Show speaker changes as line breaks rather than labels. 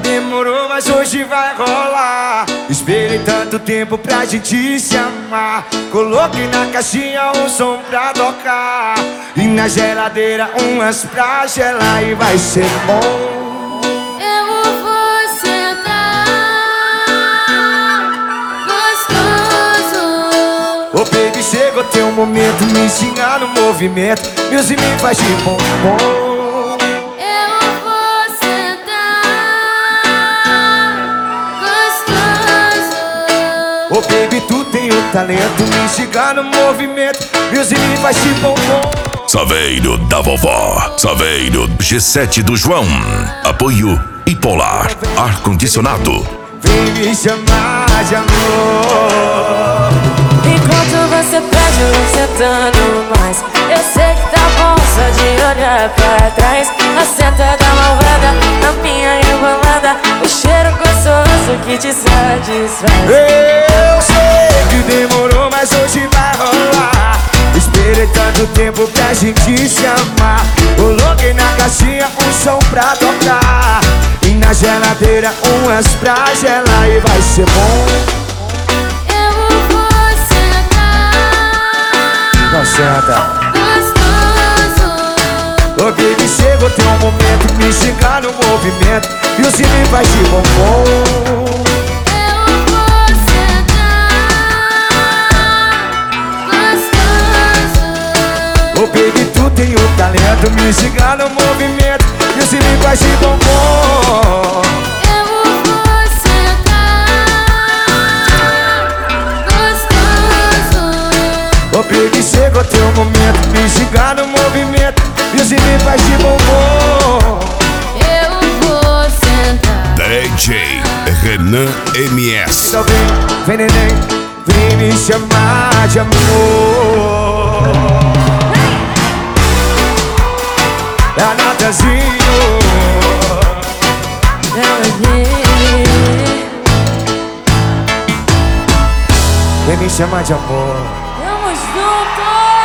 Demorou, mas hoje vai rolar. Esperei tanto tempo pra gente se amar. Coloquei na caixinha um som pra tocar e na geladeira umas pra gelar. E vai ser bom.
Eu vou sentar gostoso.
Ô baby, chegou teu momento, me ensinar no movimento. Music me faz de bombom. Ô baby, tu tem o talento, me instigar no movimento. Music me faz de bombom.
Saveiro da vovó, Saveiro G7 do João. Apoio Bipolar, ar-condicionado.
Vem me chamar de amor.
Enquanto você pede, eu vou sentando mais. Eu sei que tá bom só de olhar pra trás. A senta da malvada, na minha rebolada. O cheiro gostoso que te satisfaz.
Eu sei que demorou, mas hoje vai rolar. Esperei tanto tempo pra gente se amar. Coloquei na caixinha um som pra tocar e na geladeira umas pra gelar. E vai ser bom.
Eu vou sentar
Senta.
gostoso.
Ô baby, chegou teu momento, me chegar no movimento. E o cine vai de bombom.
Eu vou sentar gostoso.
Ô baby, tu tem o talento, me chegar no movimento. E o cine vai de bombom.
Eu vou sentar gostoso.
Ô baby, chegou teu momento, me chegar no movimento. E o cine vai de bombom.
Eu vou sentar.
DJ Renan MS.
Então vem neném, vem me chamar de amor. Natazinho, vem me chamar de amor.
Vamos juntos!